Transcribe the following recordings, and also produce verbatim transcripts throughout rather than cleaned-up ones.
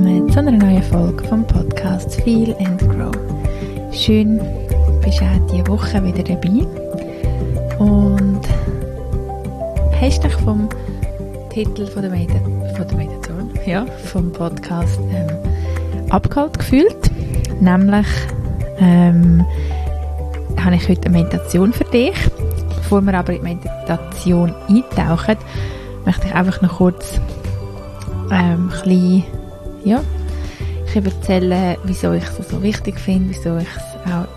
willkommen zu einer neuen Folge vom Podcast Feel and Grow. Schön, bist du auch diese Woche wieder dabei und hast dich vom Titel von der, Medita- von der Meditation, ja, vom Podcast ähm, abgeholt gefühlt. Nämlich ähm, habe ich heute eine Meditation für dich. Bevor wir aber in die Meditation eintauchen, möchte ich einfach noch kurz ähm, ein bisschen, ja, ich erzählen, wieso ich es so wichtig finde, wieso ich es auch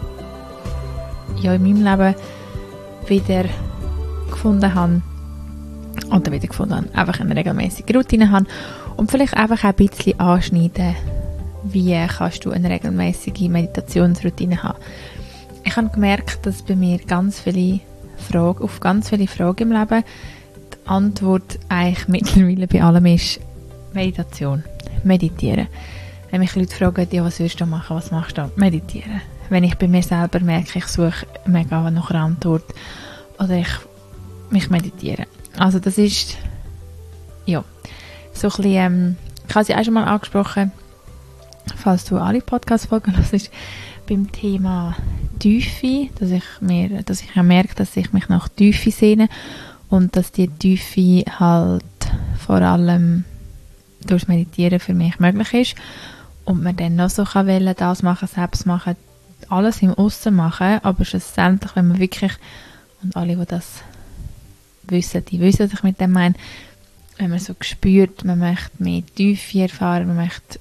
ja, in meinem Leben wieder gefunden habe oder wieder gefunden habe, einfach eine regelmäßige Routine habe und vielleicht einfach auch ein bisschen anschneiden, wie kannst du eine regelmäßige Meditationsroutine haben. Ich habe gemerkt, dass bei mir ganz viele Fragen, auf ganz viele Fragen im Leben die Antwort eigentlich mittlerweile bei allem ist Meditation, meditieren. Wenn mich Leute fragen, ja, was willst du machen, was machst du? Meditieren. Wenn ich bei mir selber merke, ich suche mega nach einer Antwort oder ich mich meditiere. Also das ist, ja, so ein bisschen, ähm, ich habe sie auch schon mal angesprochen, falls du alle Podcast-Folgen hörst, beim Thema Tiefe, dass ich mir, dass ich ja merke, dass ich mich nach Tiefe sehne und dass die Tiefe halt vor allem durch Meditieren für mich möglich ist und man dann noch so kann wählen, das machen, selbst machen, alles im Aussen machen, aber schlussendlich, wenn man wirklich, und alle, die das wissen, die wissen, was ich mit dem meine, wenn man so spürt, man möchte mehr Tiefe erfahren, man möchte,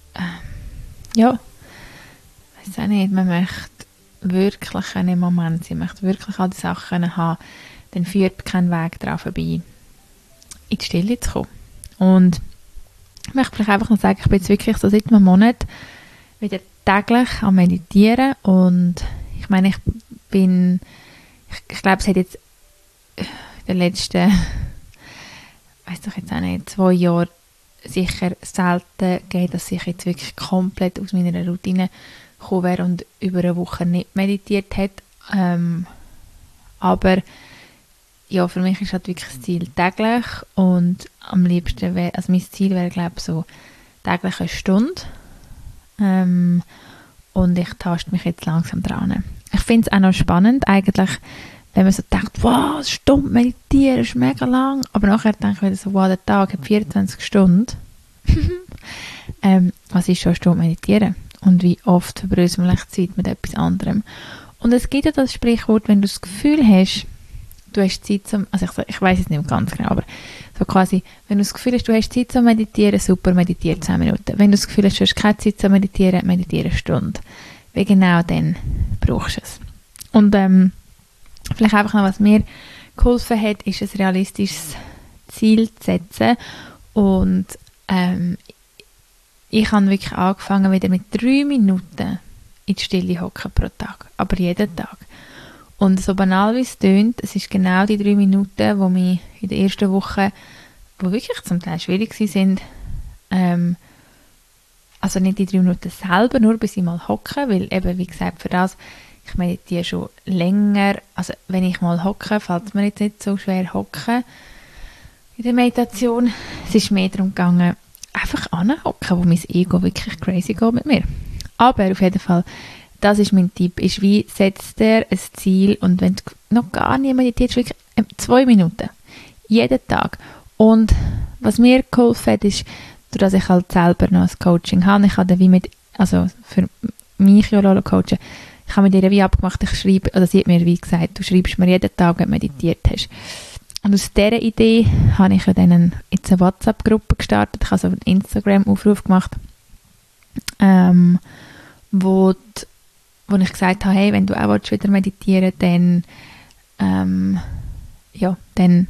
äh, ja, weiß auch nicht, man möchte wirklich einen Moment sein, man möchte wirklich all die Sachen haben, dann führt kein Weg daran vorbei, in die Stille zu kommen. Und ich möchte vielleicht einfach noch sagen, ich bin jetzt wirklich so seit einem Monat wieder täglich am Meditieren und ich meine, ich bin, ich, ich glaube, es hat jetzt in den letzten, weiß doch jetzt auch nicht, zwei Jahren sicher selten gegeben, dass ich jetzt wirklich komplett aus meiner Routine gekommen wäre und über eine Woche nicht meditiert hat. Ähm, aber ja, für mich ist halt wirklich das Ziel täglich und am liebsten wäre, also mein Ziel wäre, glaube ich, so täglich eine Stunde. Ähm, und ich taste mich jetzt langsam dran. Ich finde es auch noch spannend, eigentlich, wenn man so denkt, wow, eine Stunde meditieren ist mega lang, aber nachher denke ich wieder so, wow, der Tag hat vierundzwanzig Stunden. ähm, was ist schon eine Stunde meditieren? Und wie oft verbraucht man Zeit mit etwas anderem? Und es gibt ja das Sprichwort, wenn du das Gefühl hast, du hast Zeit zum, also ich, ich weiß es nicht ganz genau, aber so quasi, wenn du das Gefühl hast, du hast Zeit zum Meditieren, super, meditiere zehn Minuten. Wenn du das Gefühl hast, du hast keine Zeit zum Meditieren, meditiere eine Stunde. Wie genau dann brauchst du es. Und ähm, vielleicht einfach noch, was mir geholfen hat, ist ein realistisches Ziel zu setzen. Und ähm, ich habe wirklich angefangen, wieder mit drei Minuten in die Stille hocken pro Tag, aber jeden Tag. Und so banal wie es tönt, es ist genau die drei Minuten, die mich in der ersten Woche, die wirklich zum Teil schwierig waren, ähm, also nicht die drei Minuten selber, nur bis ich mal hocke, weil eben, wie gesagt, für das, ich meditiere schon länger, also wenn ich mal hocke, fällt es mir jetzt nicht so schwer hocken in der Meditation. Es ist mehr darum gegangen, einfach anhocken, wo mein Ego wirklich crazy geht mit mir. Aber auf jeden Fall, das ist mein Tipp, ist wie, setz dir ein Ziel und wenn du noch gar nicht meditierst, wirklich zwei Minuten, jeden Tag. Und was mir geholfen hat, ist, dass ich halt selber noch ein Coaching habe, ich habe wie mit, also für mich ja coachen, ich habe mit ihr wie abgemacht, ich schreibe, oder sie hat mir wie gesagt, du schreibst mir jeden Tag, wenn du meditiert hast. Und aus dieser Idee habe ich dann jetzt eine WhatsApp-Gruppe gestartet, ich habe so einen Instagram-Aufruf gemacht, ähm, wo die, wo ich gesagt habe, hey, wenn du auch wieder meditieren willst, dann ähm, ja, dann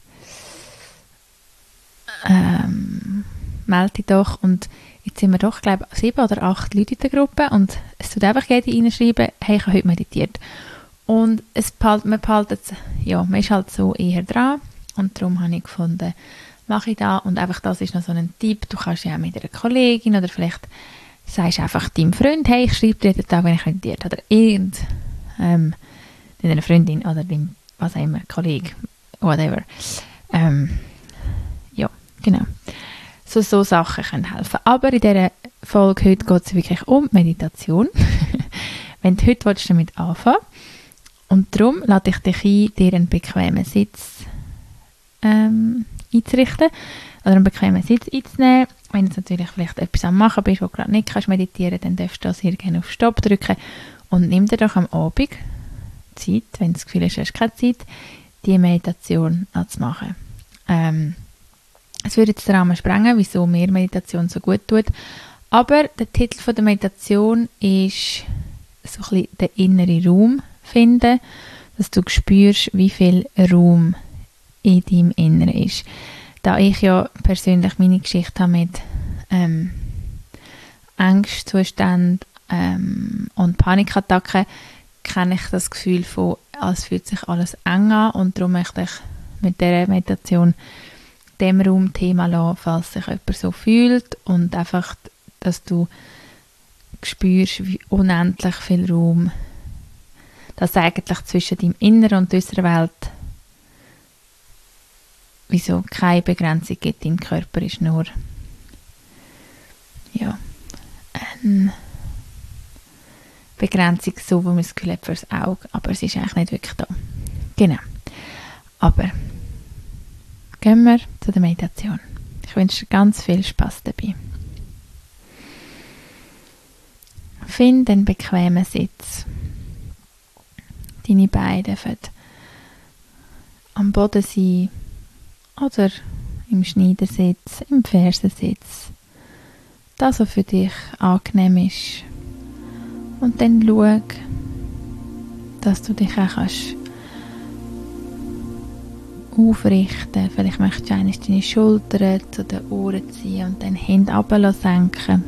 ähm, melde dich doch. Und jetzt sind wir doch, glaube ich, sieben oder acht Leute in der Gruppe und es tut einfach jeder reinschreiben, hey, ich habe heute meditiert. Und es behalt, man behaltet, ja, man ist halt so eher dran und darum habe ich gefunden, mache ich das und einfach das ist noch so ein Tipp, du kannst ja auch mit einer Kollegin oder vielleicht sagst einfach deinem Freund, hey, ich schreibe dir jeden Tag, wenn ich meditiert habe, oder irgend, ähm, deiner Freundin oder dem, was auch immer, Kollege, whatever. Ähm, ja, genau. so, so Sachen können helfen. Aber in dieser Folge heute geht es wirklich um Meditation. Wenn du heute willst, damit anfangen und darum lade ich dich ein, dir einen bequemen Sitz ähm, einzurichten oder einen bequemen Sitz einzunehmen. Wenn du natürlich vielleicht etwas am Machen bist, wo du gerade nicht kannst meditieren, dann darfst du das hier gerne auf Stopp drücken und nimm dir doch am Abend Zeit, wenn du das Gefühl hast, du hast keine Zeit, die Meditation anzumachen. Ähm, es würde jetzt den Rahmen sprengen, wieso mir Meditation so gut tut, aber der Titel von der Meditation ist so ein bisschen den inneren Raum finden, dass du spürst, wie viel Raum in deinem Inneren ist. Da ich ja persönlich meine Geschichte habe mit ähm, Angstzuständen ähm, und Panikattacken, kenne ich das Gefühl von, als fühlt sich alles eng an, und darum möchte ich mit dieser Meditation dem Raum Thema lassen, falls sich jemand so fühlt, und einfach, dass du spürst, wie unendlich viel Raum das eigentlich zwischen deinem Inneren und unserer Welt, wieso keine Begrenzung gibt. Dein Körper ist nur ja, eine Begrenzung, so wie man das Gefühl hat fürs Auge, aber es ist eigentlich nicht wirklich da. Genau. Aber gehen wir zu der Meditation. Ich wünsche dir ganz viel Spaß dabei. Finde einen bequemen Sitz. Deine Beine dürfen am Boden sein oder im Schneidersitz, im Fersensitz. Das, was für dich angenehm ist. Und dann schau, dass du dich auch kannst aufrichten. Vielleicht möchtest du einmal deine Schultern zu den Ohren ziehen und dann Hände runter senken.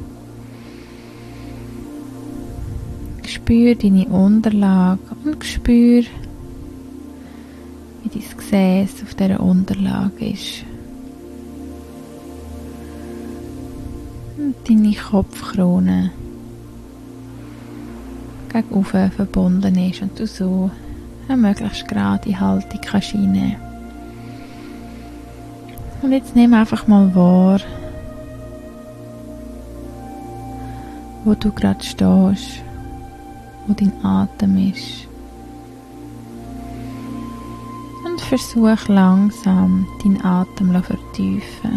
Spür deine Unterlage und spür, wie dein Gesäß auf dieser Unterlage ist. Und deine Kopfkrone gegenüber verbunden ist und du so eine möglichst gerade Haltung kannst einnehmen. Und jetzt nimm einfach mal wahr, wo du gerade stehst, wo dein Atem ist. Und versuch langsam deinen Atem zu vertiefen.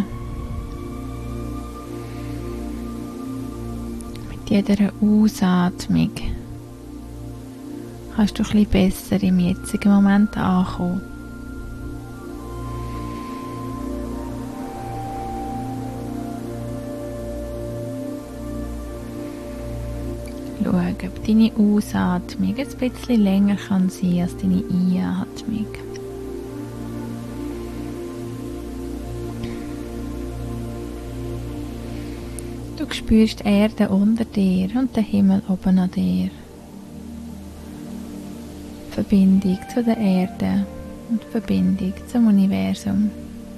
Mit jeder Ausatmung kannst du ein bisschen besser im jetzigen Moment ankommen. Schau, ob deine Ausatmung ein bisschen länger kann sein als deine Einatmung. Du spürst die Erde unter dir und den Himmel oben an dir. Verbindung zu der Erde und Verbindung zum Universum.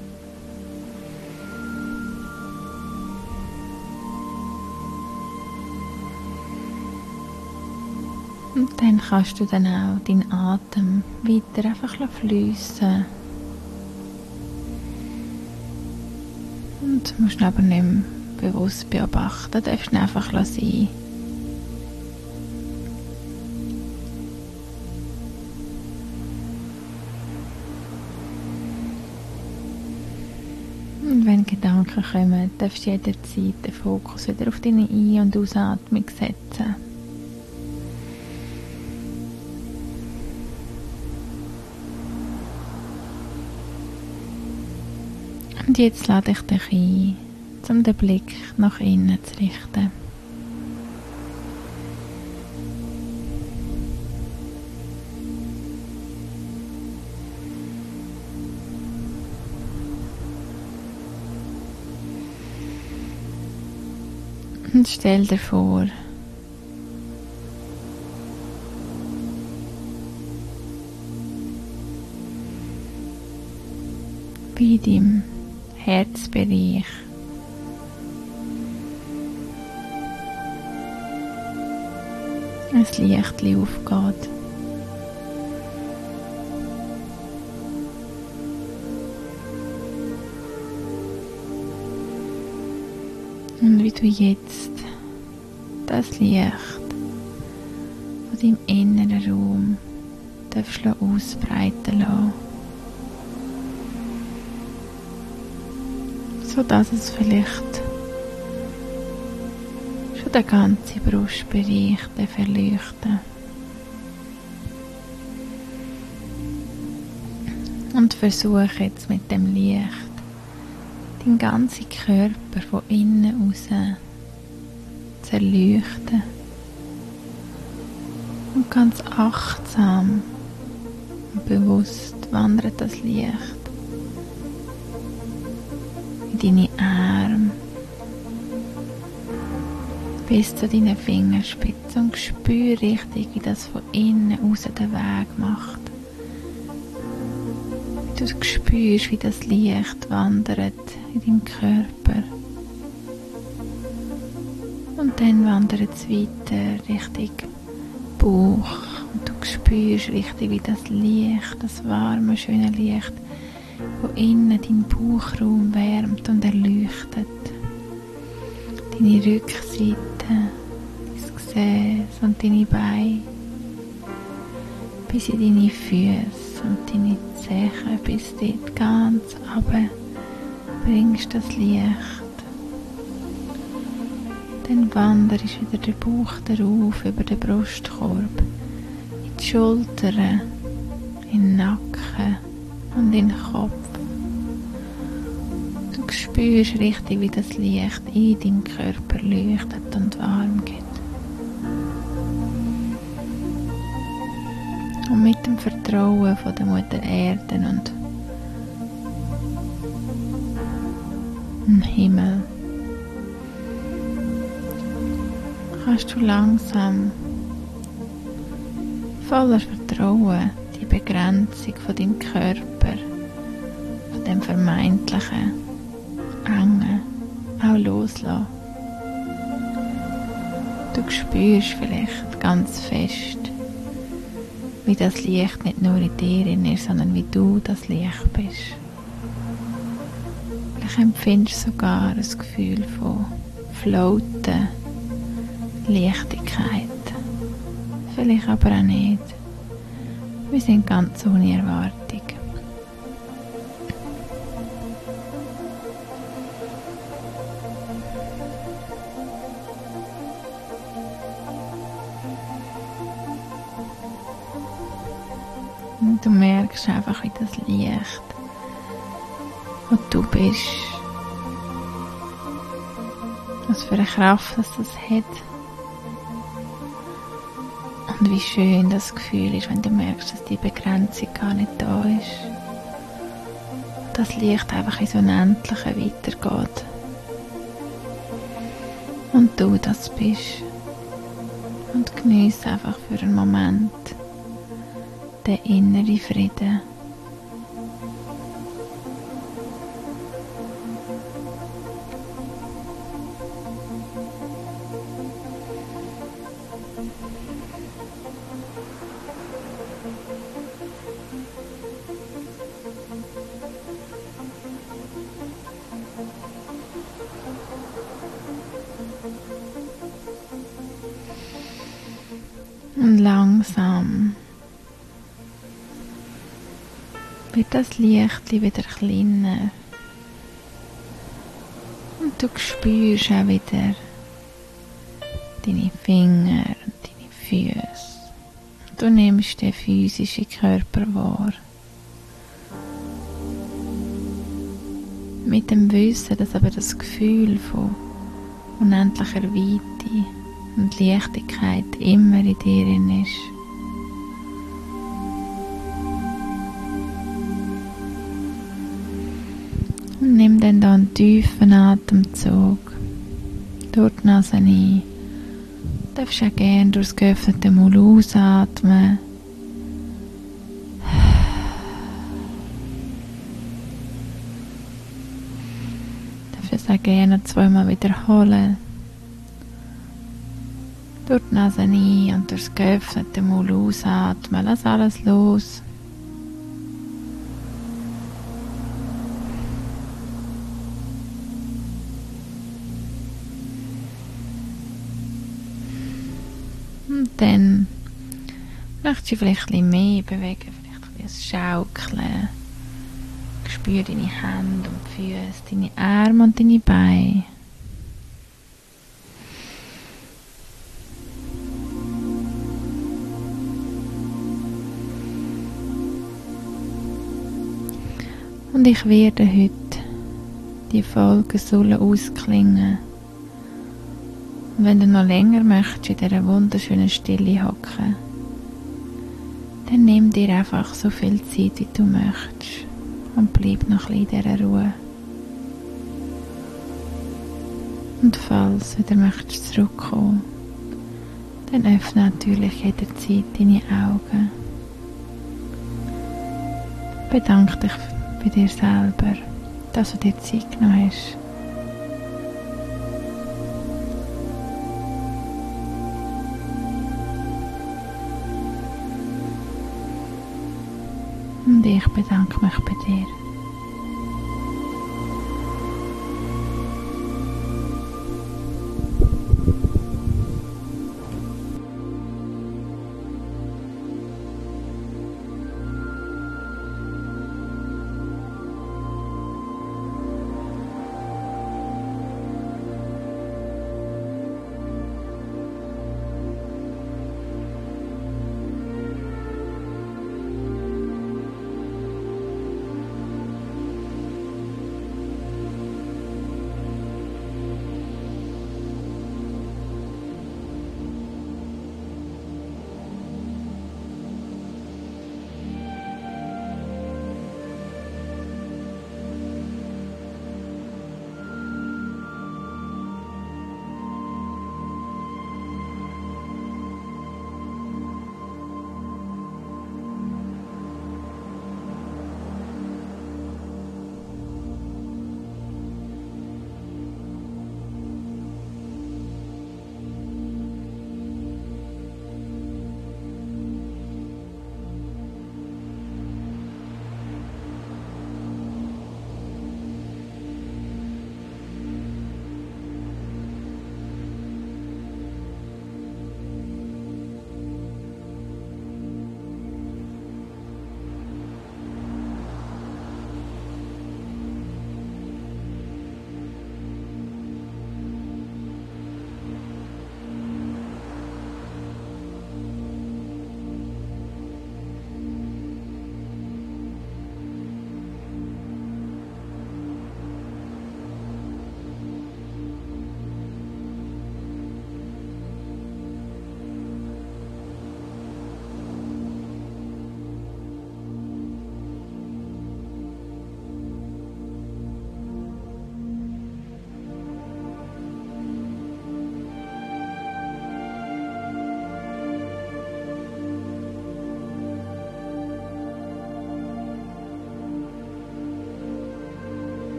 Und dann kannst du dann auch deinen Atem weiter einfach fließen. Und musst ihn aber nicht mehr bewusst beobachten, du darfst ihn einfach sein. Und wenn Gedanken kommen, darfst du jederzeit den Fokus wieder auf deine Ein- und Ausatmung setzen. Und jetzt lade ich dich ein, um den Blick nach innen zu richten. Und stell dir vor, wie in deinem Herzbereich ein Lichtchen aufgeht. Und wie du jetzt das Licht von deinem inneren Raum darfst du ausbreiten lassen, sodass es vielleicht schon den ganzen Brustbereich verleuchten. Und versuche jetzt mit dem Licht deinen ganzen Körper von innen aus zu erleuchten. Und ganz achtsam und bewusst wandert das Licht in deine Arme bis zu deinen Fingerspitzen und spüre richtig, wie das von innen aus den Weg macht. Du spürst, wie das Licht wandert in deinem Körper. Und dann wandert es weiter Richtung Bauch. Und du spürst richtig, wie das Licht, das warme, schöne Licht, von innen deinen Bauchraum wärmt und erleuchtet. Deine Rückseite, dein Gesäß und deine Beine, bis in deine Füße und deine Zehen, bis dort ganz runter bringst das Licht. Dann wanderst wieder der Bauch darauf über den Brustkorb, in die Schultern, in den Nacken und in den Kopf. Du spürst richtig, wie das Licht in deinem Körper leuchtet und warm geht. Und mit dem Vertrauen von der Mutter Erde und dem Himmel kannst du langsam voller Vertrauen die Begrenzung von deinem Körper, von dem vermeintlichen Engen auch loslassen. Du spürst vielleicht ganz fest, wie das Licht nicht nur in dir ist, sondern wie du das Licht bist. Vielleicht empfindest du sogar ein Gefühl von Floaten, Leichtigkeit. Vielleicht aber auch nicht. Wir sind ganz ohne Erwartung. Und du merkst einfach, wie das Licht, wo du bist, was für eine Kraft das, das hat. Und wie schön das Gefühl ist, wenn du merkst, dass die Begrenzung gar nicht da ist. Das Licht einfach ins Unendliche weitergeht. Und du das bist. Und genieße einfach für einen Moment den inneren Frieden. Und langsam wird das Licht wieder kleiner. Und du spürst auch wieder deine Finger und deine Füße. Du nimmst den physischen Körper wahr. Mit dem Wissen, dass aber das Gefühl von unendlicher Weite und Leichtigkeit immer in dir ist. Und nimm dann da einen tiefen Atemzug durch die Nase ein. Du darfst auch gerne durch das geöffnete Maul ausatmen. Du darfst es auch gerne zweimal wiederholen. Durch die Nase ein und durch das geöffnete Maul ausatmen. Lass alles los. Und dann möchtest du vielleicht ein bisschen mehr bewegen, vielleicht ein bisschen schaukeln. Spür deine Hände und Füße, deine Arme und deine Beine. Und ich werde heute die Folge sollen ausklingen. Und wenn du noch länger möchtest in dieser wunderschönen Stille hocken, dann nimm dir einfach so viel Zeit, wie du möchtest. Und bleib noch ein bisschen in dieser Ruhe. Und falls du wieder möchtest zurückkommen, dann öffne natürlich jederzeit deine Augen. Bedanke dich bei dir selber, dass du dir Zeit genommen hast. Und ich bedanke mich bei dir.